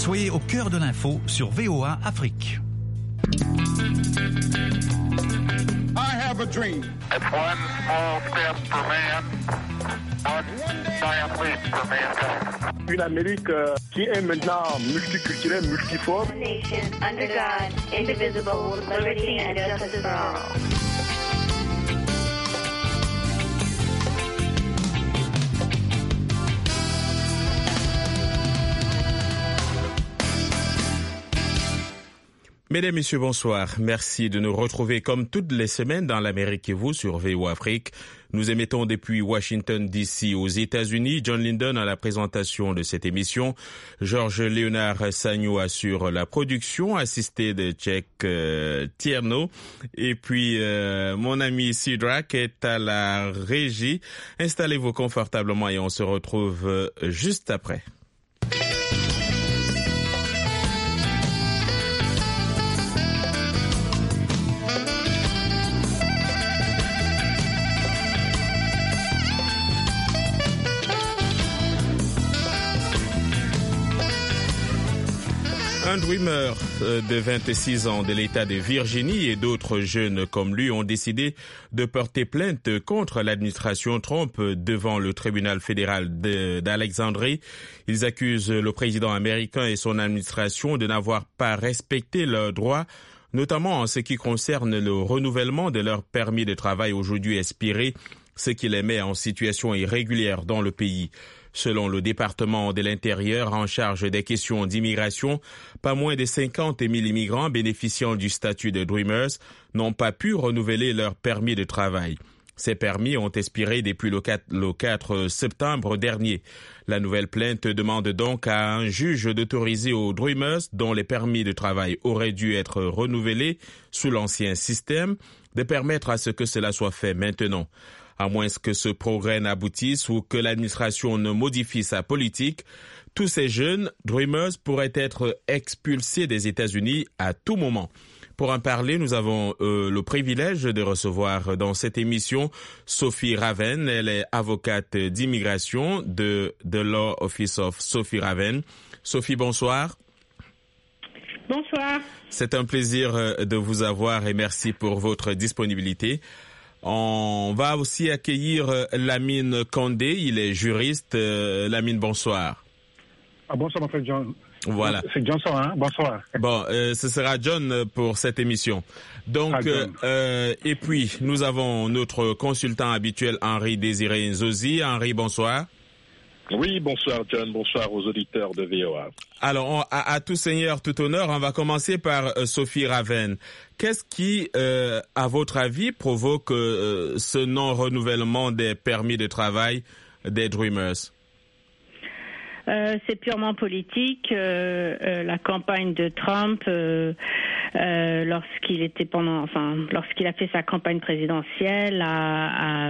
Soyez au cœur de l'info sur VOA Afrique. I have a dream. It's one small step for man, one giant leap for mankind. Une Amérique qui est maintenant multiculturelle, multiforme. Nation under God, indivisible, with liberty and justice for all. Mesdames, Messieurs, bonsoir. Merci de nous retrouver comme toutes les semaines dans l'Amérique et vous sur VOA Afrique. Nous émettons depuis Washington DC aux États-Unis. John Linden à la présentation de cette émission. Georges Léonard Sagnou assure la production, assisté de Tchèque Tierno. Et puis, mon ami Sidrak est à la régie. Installez-vous confortablement et on se retrouve juste après. Un dreamer de 26 ans de l'État de Virginie et d'autres jeunes comme lui ont décidé de porter plainte contre l'administration Trump devant le tribunal fédéral d'Alexandrie. Ils accusent le président américain et son administration de n'avoir pas respecté leurs droits, notamment en ce qui concerne le renouvellement de leur permis de travail aujourd'hui expiré, ce qui les met en situation irrégulière dans le pays. Selon le département de l'Intérieur en charge des questions d'immigration, pas moins de 50 000 immigrants bénéficiant du statut de Dreamers n'ont pas pu renouveler leur permis de travail. Ces permis ont expiré depuis le 4 septembre dernier. La nouvelle plainte demande donc à un juge d'autoriser aux Dreamers, dont les permis de travail auraient dû être renouvelés sous l'ancien système, de permettre à ce que cela soit fait maintenant. À moins que ce progrès n'aboutisse ou que l'administration ne modifie sa politique, tous ces jeunes Dreamers pourraient être expulsés des États-Unis à tout moment. Pour en parler, nous avons le privilège de recevoir dans cette émission Sophie Raven. Elle est avocate d'immigration de The Law Office of Sophie Raven. Sophie, bonsoir. Bonsoir. C'est un plaisir de vous avoir et merci pour votre disponibilité. On va aussi accueillir Lamine Condé, il est juriste. Lamine, bonsoir. Bonsoir, mon frère John. Voilà. C'est Johnson, hein? Bonsoir. Bon, ce sera John pour cette émission. Donc, et puis, nous avons notre consultant habituel, Henri Désiré Nzozi. Henri, bonsoir. Oui, bonsoir John, bonsoir aux auditeurs de VOA. Alors, à tout seigneur, tout honneur, on va commencer par Sophie Raven. Qu'est-ce qui, à votre avis, provoque ce non-renouvellement des permis de travail des Dreamers? C'est purement politique. La campagne de Trump, lorsqu'il a fait sa campagne présidentielle, a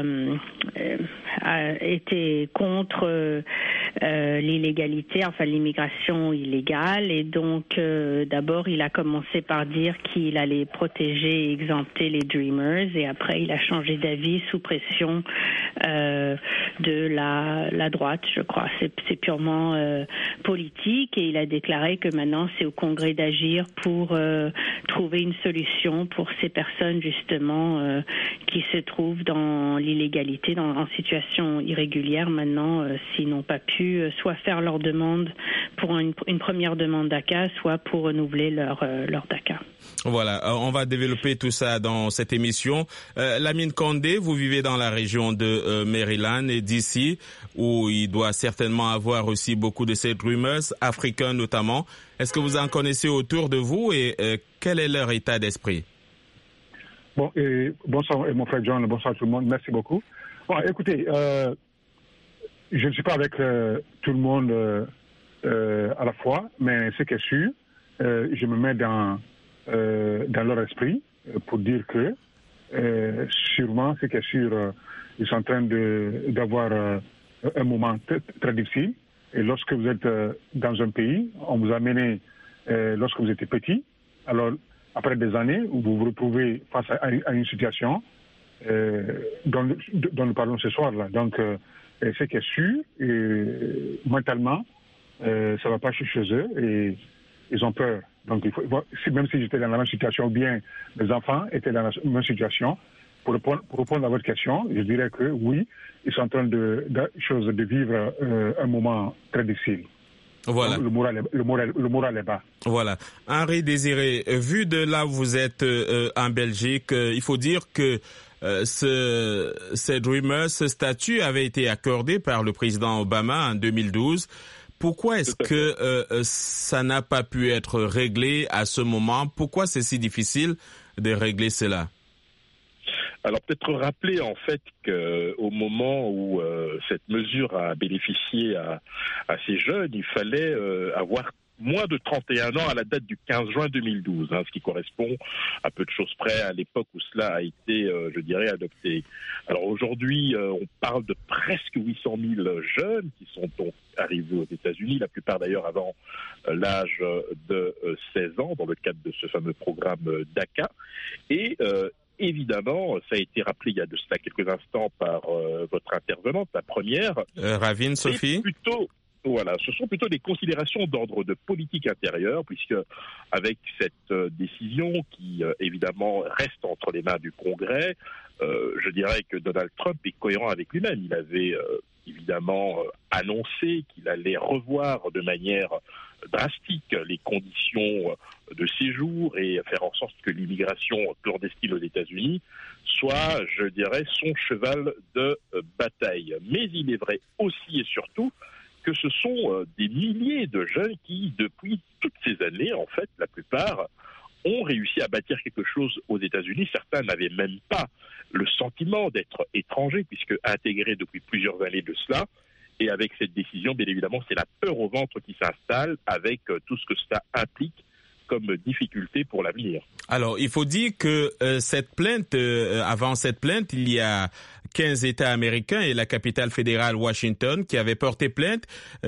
été contre l'illégalité, l'immigration illégale, et donc d'abord il a commencé par dire qu'il allait protéger et exempter les Dreamers, et après il a changé d'avis sous pression de la droite, je crois. C'est purement politique, et il a déclaré que maintenant c'est au Congrès d'agir pour trouver une solution pour ces personnes justement qui se trouvent dans l'illégalité, en situation irrégulière maintenant, s'ils n'ont pas pu soit faire leur demande pour une première demande DACA, soit pour renouveler leur DACA. Voilà, on va développer tout ça dans cette émission. Lamine Condé, vous vivez dans la région de Maryland et d'ici, où il doit certainement avoir aussi beaucoup de ces Dreamers, africains notamment. Est-ce que vous en connaissez autour de vous et quel est leur état d'esprit? Bon, bonsoir mon frère John, bonsoir tout le monde, merci beaucoup. Bon, écoutez, je ne suis pas avec tout le monde à la fois, mais ce qui est sûr, je me mets dans leur esprit pour dire que sûrement, ce qui est sûr, ils sont en train d'avoir un moment très difficile. Et lorsque vous êtes dans un pays, on vous a mené lorsque vous étiez petit, alors après des années où vous vous retrouvez face à une situation dont nous parlons ce soir-là. Donc, ce qui est sûr, mentalement, ça va pas chez eux et ils ont peur. Donc, même si j'étais dans la même situation, ou bien mes enfants étaient dans la même situation, pour répondre à votre question, je dirais que oui, ils sont en train de vivre un moment très difficile. Voilà. Le moral est bas. Voilà. Henri Désiré, vu de là où vous êtes en Belgique, il faut dire que ces Dreamers, ce statut avait été accordé par le président Obama en 2012. Pourquoi est-ce que ça n'a pas pu être réglé à ce moment? Pourquoi c'est si difficile de régler cela? Alors peut-être rappeler en fait qu'au moment où cette mesure a bénéficié à ces jeunes, il fallait avoir moins de 31 ans à la date du 15 juin 2012, ce qui correspond à peu de choses près à l'époque où cela a été, je dirais, adopté. Alors aujourd'hui, on parle de presque 800 000 jeunes qui sont donc arrivés aux États-Unis, la plupart d'ailleurs avant l'âge de 16 ans, dans le cadre de ce fameux programme DACA. Et évidemment, ça a été rappelé il y a de cela quelques instants par votre intervenante, la première. Ravine, Sophie. Voilà, ce sont plutôt des considérations d'ordre de politique intérieure, puisque avec cette décision qui évidemment reste entre les mains du Congrès, je dirais que Donald Trump est cohérent avec lui-même. Il avait évidemment annoncé qu'il allait revoir de manière drastique les conditions de séjour et faire en sorte que l'immigration clandestine aux États-Unis soit, je dirais, son cheval de bataille. Mais il est vrai aussi et surtout que ce sont des milliers de jeunes qui, depuis toutes ces années, en fait, la plupart, ont réussi à bâtir quelque chose aux États-Unis. Certains n'avaient même pas le sentiment d'être étrangers, puisque intégrés depuis plusieurs années de cela. Et avec cette décision, bien évidemment, c'est la peur au ventre qui s'installe, avec tout ce que cela implique comme difficulté pour l'avenir. Alors, il faut dire que avant cette plainte, il y a 15 États américains et la capitale fédérale Washington qui avaient porté plainte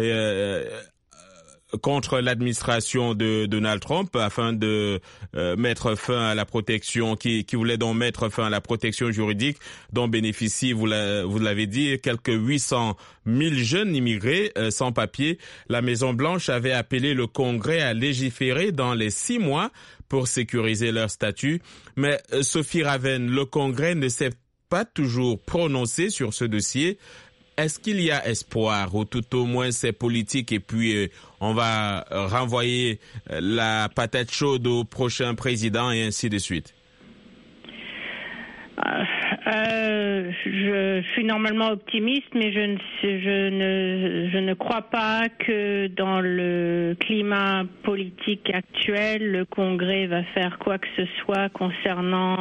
contre l'administration de Donald Trump afin de mettre fin à la protection, qui voulait donc mettre fin à la protection juridique dont bénéficient, vous l'avez dit, quelques 800 000 jeunes immigrés sans papier. La Maison-Blanche avait appelé le Congrès à légiférer dans les 6 mois pour sécuriser leur statut. Mais Sophie Ravenne, le Congrès ne s'est pas toujours prononcé sur ce dossier. Est-ce qu'il y a espoir, ou tout au moins c'est politique et puis on va renvoyer la patate chaude au prochain président et ainsi de suite? Je suis normalement optimiste, mais je ne crois pas que dans le climat politique actuel, le Congrès va faire quoi que ce soit concernant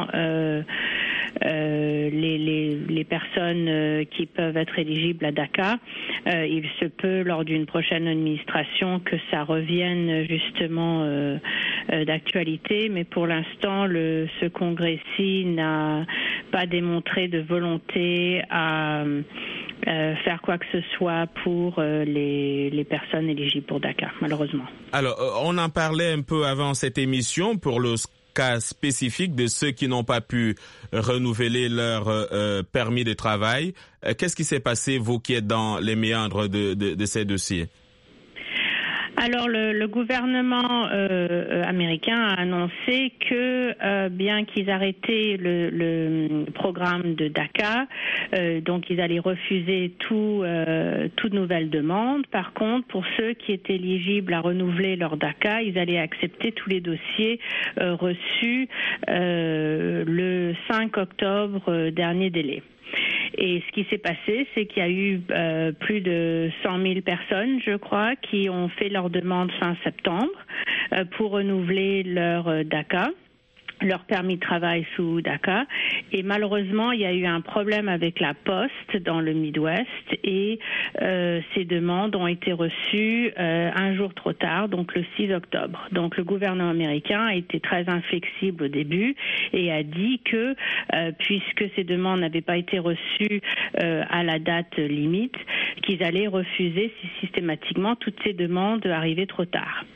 les personnes qui peuvent être éligibles à DACA. Il se peut, lors d'une prochaine administration, que ça revienne justement d'actualité, mais pour l'instant, ce Congrès-ci n'a pas démontré de volonté à faire quoi que ce soit pour les personnes éligibles pour DACA, malheureusement. Alors, on en parlait un peu avant cette émission pour le cas spécifique de ceux qui n'ont pas pu renouveler leur permis de travail. Qu'est-ce qui s'est passé, vous qui êtes dans les méandres de ces dossiers? Alors, le gouvernement américain a annoncé que bien qu'ils arrêtaient le programme de DACA, donc ils allaient refuser toute nouvelle demande. Par contre, pour ceux qui étaient éligibles à renouveler leur DACA, ils allaient accepter tous les dossiers reçus le 5 octobre, dernier délai. Et ce qui s'est passé, c'est qu'il y a eu plus de 100 000 personnes, je crois, qui ont fait leur demande fin septembre pour renouveler leur DACA, leur permis de travail sous DACA. Et malheureusement, il y a eu un problème avec la Poste dans le Midwest et ces demandes ont été reçues un jour trop tard, donc le 6 octobre. Donc le gouvernement américain a été très inflexible au début et a dit que puisque ces demandes n'avaient pas été reçues à la date limite, qu'ils allaient refuser systématiquement toutes ces demandes arrivées trop tard.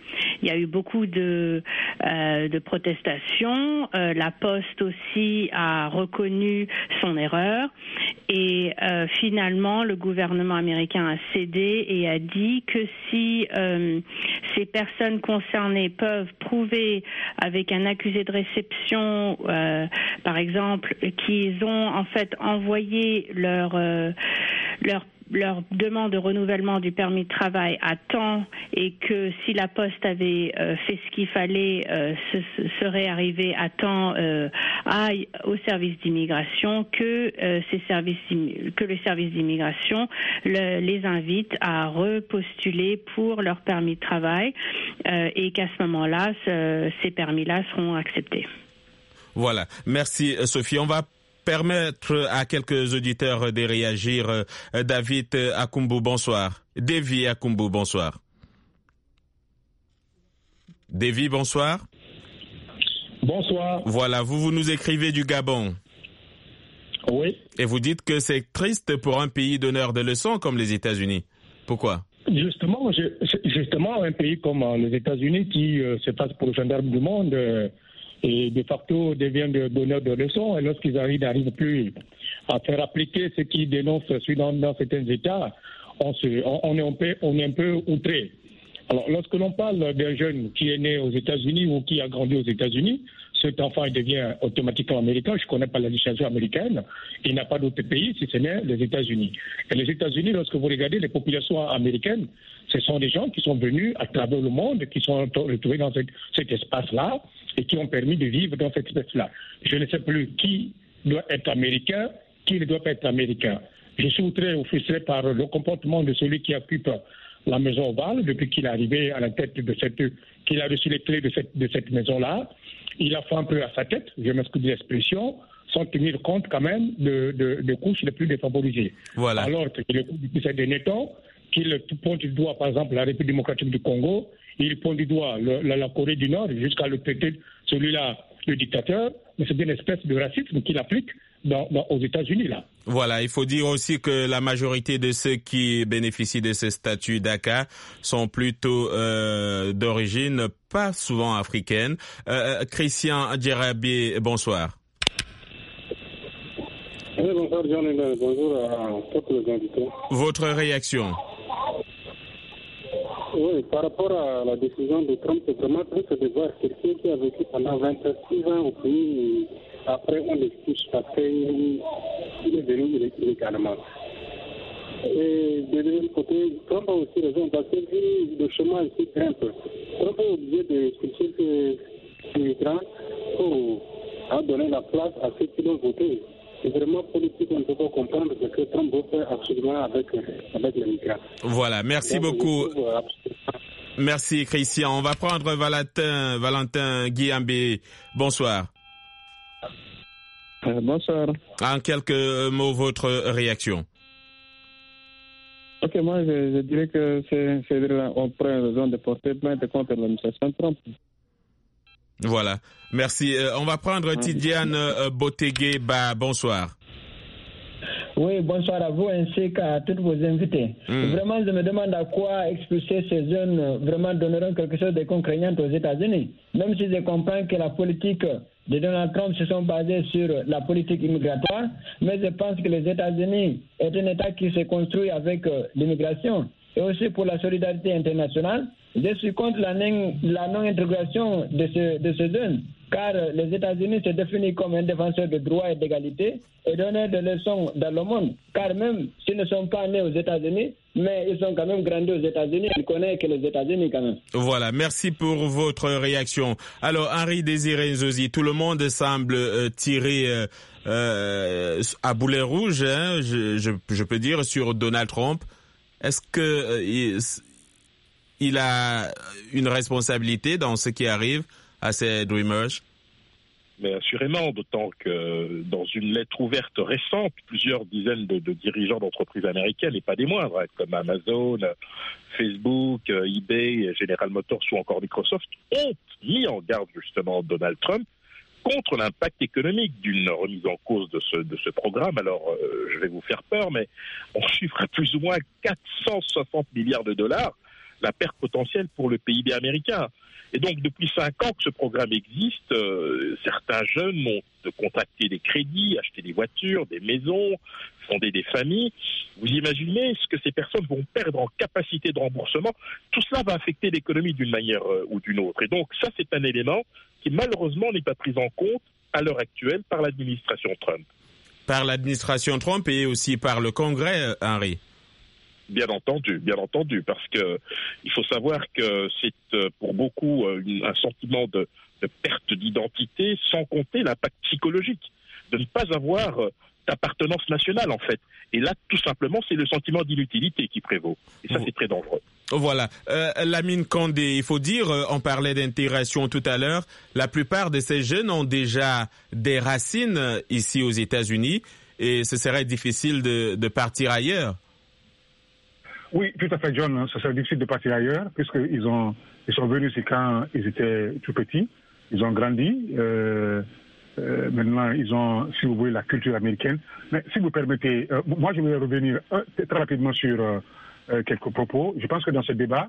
il y a eu beaucoup de protestations. La Poste aussi a reconnu son erreur et finalement le gouvernement américain a cédé et a dit que si ces personnes concernées peuvent prouver avec un accusé de réception, par exemple, qu'ils ont en fait envoyé leur demande de renouvellement du permis de travail à temps et que si la Poste avait fait ce qu'il fallait, serait arrivé à temps au service d'immigration, que le service d'immigration les invite à repostuler pour leur permis de travail et qu'à ce moment-là, ces permis-là seront acceptés. Voilà. Merci Sophie. On va permettre à quelques auditeurs de réagir. David Akumbu, bonsoir. Davy Akumbu, bonsoir. Davy, bonsoir. Bonsoir. Voilà, vous nous écrivez du Gabon. Oui. Et vous dites que c'est triste pour un pays donneur de leçons comme les États-Unis. Pourquoi ? Justement, un pays comme les États-Unis qui se passe pour le gendarme du monde et de facto devient donneur de leçons, et lorsqu'ils n'arrivent plus à faire appliquer ce qu'ils dénoncent dans certains États, on est un peu outré. Alors, lorsque l'on parle d'un jeune qui est né aux États-Unis ou qui a grandi aux États-Unis, cet enfant il devient automatiquement américain. Je ne connais pas la législation américaine. Il n'y a pas d'autre pays si ce n'est les États-Unis. Et les États-Unis, lorsque vous regardez les populations américaines, ce sont des gens qui sont venus à travers le monde, qui sont retrouvés dans cet espace-là et qui ont permis de vivre dans cet espace-là. Je ne sais plus qui doit être américain, qui ne doit pas être américain. Je suis outré ou frustré par le comportement de celui qui occupe la maison ovale depuis qu'il est arrivé à la tête qu'il a reçu les clés de cette maison-là. Il a fait un peu à sa tête, je m'excuse de l'expression, sans tenir compte quand même de couches les plus défavorisées. Voilà. Alors que depuis ces derniers temps, qu'il pointe du doigt, par exemple, la République démocratique du Congo, il pointe du doigt la Corée du Nord, jusqu'à le traiter, celui-là, le dictateur, mais c'est une espèce de racisme qu'il applique aux États-Unis, là. Voilà, il faut dire aussi que la majorité de ceux qui bénéficient de ce statut DACA sont plutôt d'origine pas souvent africaine. Christian Djerabi, bonsoir. Oui, bonsoir John, bonjour à tous les invités. Votre réaction? Oui, par rapport à la décision de Trump, c'est vraiment triste de voir quelqu'un qui a vécu pendant 26 ans au pays, après on l'expulse parce qu'il est venu illégalement. Et de l'autre côté, Trump a aussi raison, parce que le chemin ici grimpe. Trump est obligé d'expulser ces migrants pour donner la place à ceux qui l'ont voté. C'est vraiment politique, on ne peut pas comprendre ce que Trump veut faire absolument avec les migrants. Voilà, merci beaucoup. Merci Christian. On va prendre Valentin Guiambé. Bonsoir. Bonsoir. En quelques mots, votre réaction. Ok, moi je dirais que on prend raison de porter plainte contre l'administration Trump. Voilà, merci. On va prendre Tidiane Botegué-Ba. Bonsoir. Oui, bonsoir à vous ainsi qu'à tous vos invités. Vraiment, je me demande à quoi expulser ces jeunes vraiment donneront quelque chose de contraignant aux États-Unis. Même si je comprends que la politique de Donald Trump se sont basées sur la politique immigratoire, mais je pense que les États-Unis est un État qui se construit avec l'immigration et aussi pour la solidarité internationale. Je suis contre la non-intégration de ces jeunes, car les États-Unis se définissent comme un défenseur de droits et d'égalité et donneur de leçons dans le monde. Car même s'ils ne sont pas nés aux États-Unis, mais ils sont quand même grandis aux États-Unis, ils connaissent que les États-Unis quand même. Voilà, merci pour votre réaction. Alors, Henri Désiré Nzozi, tout le monde semble tirer à boulet rouge, hein, je peux dire, sur Donald Trump. Est-ce que il a une responsabilité dans ce qui arrive à ces Dreamers? Mais assurément, d'autant que dans une lettre ouverte récente, plusieurs dizaines de dirigeants d'entreprises américaines, et pas des moindres, hein, comme Amazon, Facebook, eBay, General Motors ou encore Microsoft, ont mis en garde justement Donald Trump contre l'impact économique d'une remise en cause de ce programme. Alors, je vais vous faire peur, mais on chiffre à plus ou moins 460 milliards de dollars la perte potentielle pour le PIB américain. Et donc, depuis 5 ans que ce programme existe, certains jeunes ont contracté des crédits, acheté des voitures, des maisons, fondé des familles. Vous imaginez ce que ces personnes vont perdre en capacité de remboursement. Tout cela va affecter l'économie d'une manière ou d'une autre. Et donc, ça, c'est un élément qui, malheureusement, n'est pas pris en compte à l'heure actuelle par l'administration Trump. Par l'administration Trump et aussi par le Congrès, Henry. Bien entendu, parce que il faut savoir que c'est pour beaucoup un sentiment de perte d'identité, sans compter l'impact psychologique de ne pas avoir d'appartenance nationale en fait. Et là, tout simplement, c'est le sentiment d'inutilité qui prévaut. Et ça, c'est très dangereux. Voilà. Lamine Condé, il faut dire, on parlait d'intégration tout à l'heure, la plupart de ces jeunes ont déjà des racines ici aux États-Unis et ce serait difficile de partir ailleurs. Oui, tout à fait, John. Ça serait difficile de partir ailleurs puisqu'ils sont venus ici quand ils étaient tout petits. Ils ont grandi. Maintenant, ils ont, si vous voulez, la culture américaine. Mais si vous permettez, moi, je vais revenir très rapidement sur quelques propos. Je pense que dans ce débat,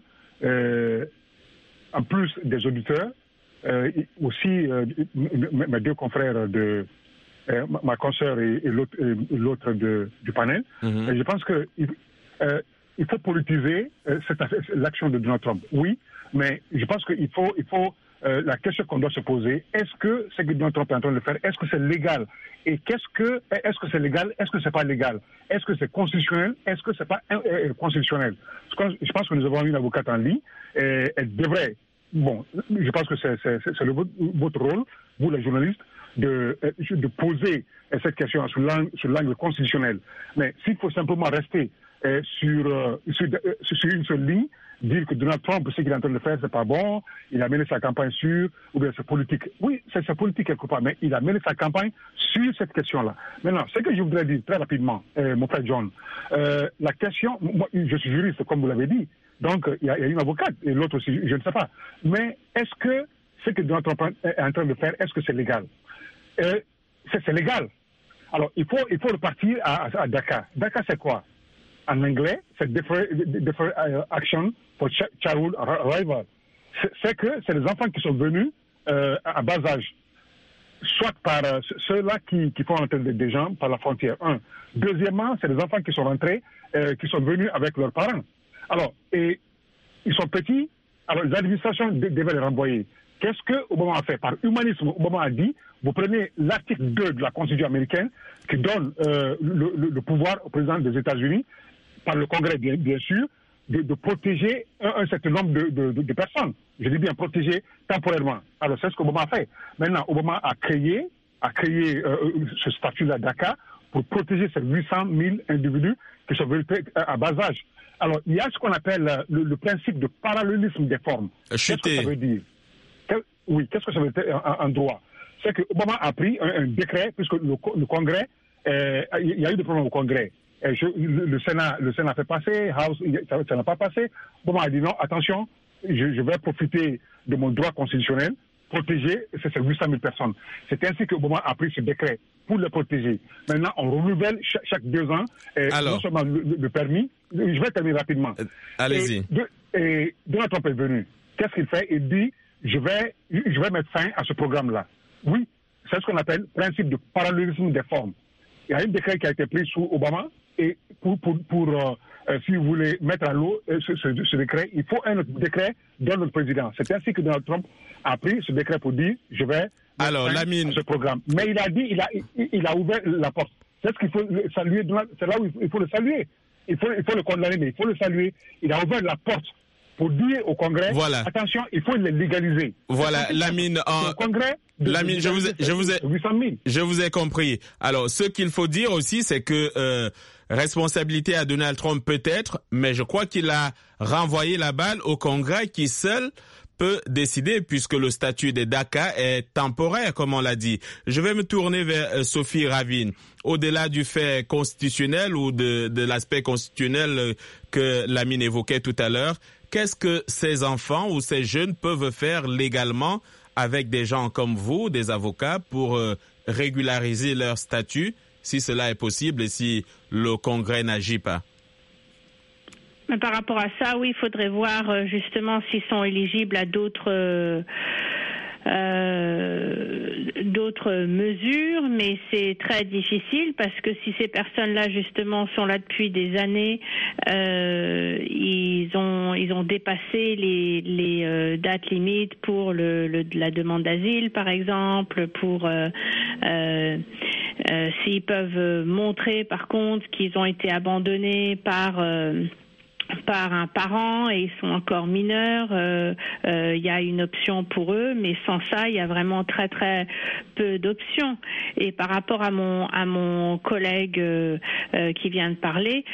en plus des auditeurs, aussi mes deux confrères de ma consoeur et l'autre du panel, et je pense que il faut politiser l'action de Donald Trump. Oui, mais je pense qu'il faut la question qu'on doit se poser, est-ce que ce que Donald Trump est en train de faire, est-ce que c'est légal? Et est-ce que c'est légal? Est-ce que c'est pas légal? Est-ce que c'est constitutionnel? Est-ce que c'est pas constitutionnel? Je pense que nous avons une avocate en ligne, et elle devrait, bon, je pense que c'est votre rôle, vous les journalistes, de poser cette question sur l'angle constitutionnel. Mais s'il faut simplement rester sur une seule ligne, dire que Donald Trump, ce qu'il est en train de faire, c'est pas bon, il a mené sa campagne sur, ou bien c'est politique. Oui, c'est sa politique quelque part, mais il a mené sa campagne sur cette question-là. Maintenant, ce que je voudrais dire très rapidement, mon frère John, la question, moi, je suis juriste, comme vous l'avez dit, donc il y a une avocate, et l'autre aussi, je ne sais pas. Mais est-ce que ce que Donald Trump est en train de faire, est-ce que c'est légal? C'est légal. Alors, il faut repartir à Dakar. Dakar, c'est quoi? En anglais, c'est Deferred Action for Childhood Arrival. C'est que c'est les enfants qui sont venus à bas âge, soit par ceux-là qui font entrer des gens par la frontière. Un. Deuxièmement, c'est les enfants qui sont rentrés, qui sont venus avec leurs parents. Alors, et ils sont petits, alors les administrations devaient les renvoyer. Qu'est-ce que Obama a fait? Par humanisme, Obama a dit, vous prenez l'article 2 de la Constitution américaine qui donne le pouvoir au président des États-Unis, par le Congrès bien sûr, de protéger un certain nombre de personnes. Je dis bien protéger temporairement. Alors c'est ce qu'Obama a fait. Maintenant, Obama a créé ce statut-là Dakar pour protéger ces 800 000 individus qui sont venus à bas âge. Alors il y a ce qu'on appelle le principe de parallélisme des formes. Qu'est-ce que ça veut dire? Oui, qu'est-ce que ça veut dire en droit? C'est que Obama a pris un décret, puisque le Congrès, il y a eu des problèmes au Congrès. Le Sénat fait passer, House, ça n'a pas passé. Obama a dit non, attention, je vais profiter de mon droit constitutionnel, protéger ces 800 000 personnes. C'est ainsi que Obama a pris ce décret pour les protéger. Maintenant, on renouvelle chaque 2 ans, non seulement le permis, je vais terminer rapidement. Allez-y. Et Donald Trump est venu. Qu'est-ce qu'il fait? Il dit, je vais mettre fin à ce programme-là. Oui, c'est ce qu'on appelle principe de parallélisme des formes. Il y a un décret qui a été pris sous Obama, et pour si vous voulez mettre à l'eau ce décret, il faut un autre décret de notre président. C'est ainsi que Donald Trump a pris ce décret pour dire, je vais mettre fin à ce programme. Mais il a dit, il a ouvert la porte. C'est ce qu'il faut saluer, c'est là où il faut le saluer. Il faut le condamner, mais il faut le saluer. Il a ouvert la porte pour dire au Congrès, attention, il faut le légaliser. Voilà, Lamine, Lamine, je vous ai compris. Alors, ce qu'il faut dire aussi, c'est que responsabilité à Donald Trump peut-être, mais je crois qu'il a renvoyé la balle au Congrès qui seul peut décider, puisque le statut de DACA est temporaire, comme on l'a dit. Je vais me tourner vers Sophie Ravine. Au-delà du fait constitutionnel ou de l'aspect constitutionnel que Lamine évoquait tout à l'heure, qu'est-ce que ces enfants ou ces jeunes peuvent faire légalement avec des gens comme vous, des avocats, pour régulariser leur statut, si cela est possible et si le Congrès n'agit pas? Par rapport à ça, oui, il faudrait voir justement s'ils sont éligibles à d'autres mesures, mais c'est très difficile parce que si ces personnes-là justement sont là depuis des années, ils ont dépassé les dates limites pour la demande d'asile, par exemple, pour s'ils peuvent montrer par contre qu'ils ont été abandonnés par un parent et ils sont encore mineurs, il y a une option pour eux, mais sans ça, il y a vraiment très très peu d'options. Et par rapport à mon collègue qui vient de parler,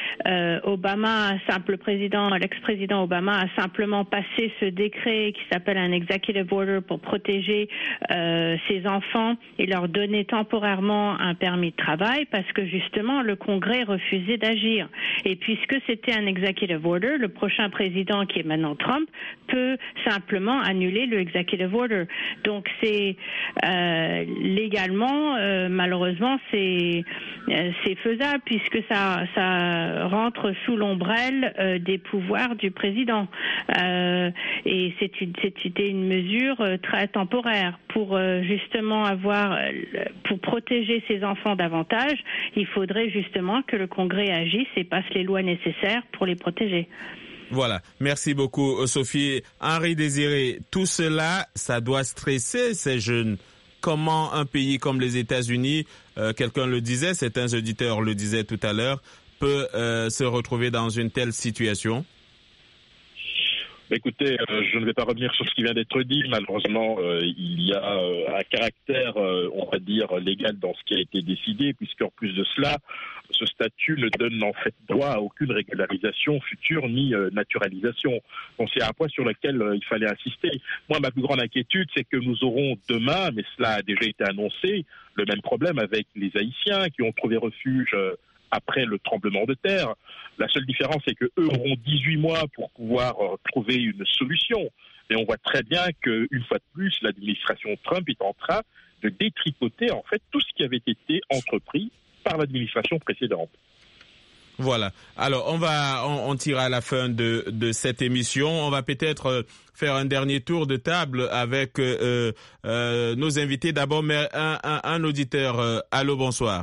l'ex-président Obama a simplement passé ce décret qui s'appelle un executive order pour protéger ses enfants et leur donner temporairement un permis de travail parce que justement le Congrès refusait d'agir. Et puisque c'était un executive order, le prochain président qui est maintenant Trump peut simplement annuler le executive order. Donc c'est légalement, malheureusement, c'est faisable puisque ça rentre sous l'ombrelle des pouvoirs du président. Et c'était une mesure très temporaire pour justement pour protéger ses enfants davantage. Il faudrait justement que le Congrès agisse et passe les lois nécessaires pour les protéger. Voilà, merci beaucoup Sophie. Henri Désiré, tout cela, ça doit stresser ces jeunes. Comment un pays comme les États-Unis, quelqu'un le disait, certains auditeurs le disaient tout à l'heure, peut se retrouver dans une telle situation? Écoutez, je ne vais pas revenir sur ce qui vient d'être dit. Malheureusement, il y a un caractère, on va dire, légal dans ce qui a été décidé, puisqu'en plus de cela, ce statut ne donne en fait droit à aucune régularisation future ni naturalisation. Donc c'est un point sur lequel il fallait insister. Moi, ma plus grande inquiétude, c'est que nous aurons demain, mais cela a déjà été annoncé, le même problème avec les Haïtiens qui ont trouvé refuge après le tremblement de terre. La seule différence, c'est qu'eux auront 18 mois pour pouvoir trouver une solution. Et on voit très bien qu'une fois de plus, l'administration Trump est en train de détricoter en fait tout ce qui avait été entrepris par l'administration précédente. Voilà. Alors, on tire à la fin de cette émission. On va peut-être faire un dernier tour de table avec nos invités. D'abord, mais un auditeur. Allô, bonsoir.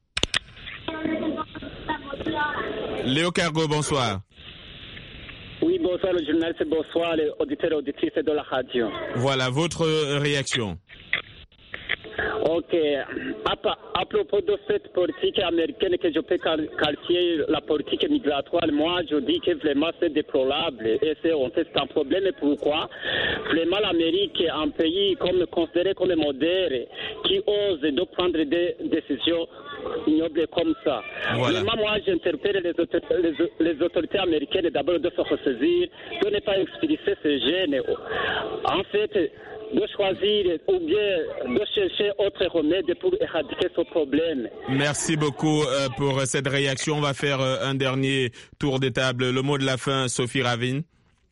Léo Cargo, bonsoir. Oui, bonsoir le journaliste, bonsoir les auditeurs et auditrices de la radio. Voilà, votre réaction. Ok. À propos de cette politique américaine que je peux qualifier la politique migratoire, moi je dis que vraiment c'est déplorable et c'est un problème. Pourquoi? Vraiment l'Amérique est un pays considéré comme moderne qui ose de prendre des décisions ignobles comme ça. Voilà. Vraiment moi j'interpelle les autorités américaines d'abord de se ressaisir, de ne pas expulser ces jeunes. En fait, de choisir ou bien de chercher autre remède pour éradiquer ce problème. Merci beaucoup pour cette réaction. On va faire un dernier tour de table. Le mot de la fin, Sophie Ravine.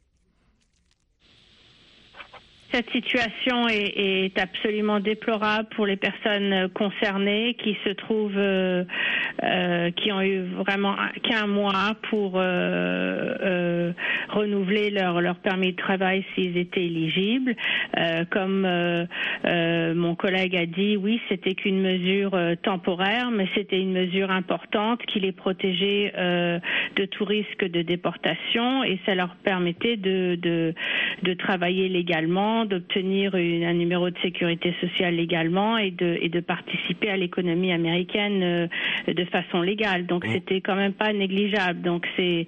Cette situation est absolument déplorable pour les personnes concernées qui se trouvent, qui ont eu vraiment qu'un mois pour renouveler leur permis de travail s'ils étaient éligibles. Comme mon collègue a dit, oui, c'était qu'une mesure temporaire, mais c'était une mesure importante qui les protégeait de tout risque de déportation et ça leur permettait de travailler légalement, d'obtenir un numéro de sécurité sociale légalement et de participer à l'économie américaine de façon légale. Donc c'était quand même pas négligeable. Donc c'est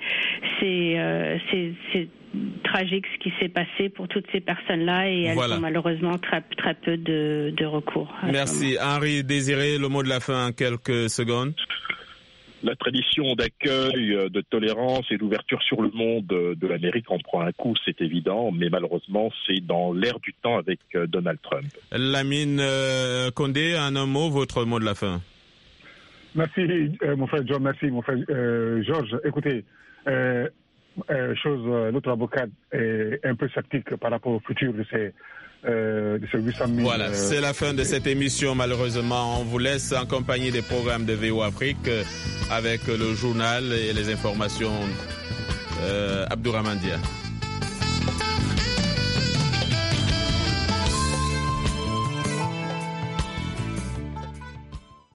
tragique ce qui s'est passé pour toutes ces personnes-là et elles ont malheureusement très peu de recours. Merci. Henri Désiré, le mot de la fin en quelques secondes. La tradition d'accueil, de tolérance et d'ouverture sur le monde de l'Amérique en prend un coup, c'est évident, mais malheureusement, c'est dans l'air du temps avec Donald Trump. Lamine Condé, en un mot, votre mot de la fin. Merci, mon frère John, merci, mon frère Georges. Écoutez, notre avocat est un peu sceptique par rapport au futur de ces 800 000. Voilà, c'est la fin de cette émission. Malheureusement, on vous laisse en compagnie des programmes de VOA Afrique avec le journal et les informations Abdourahmane Dia.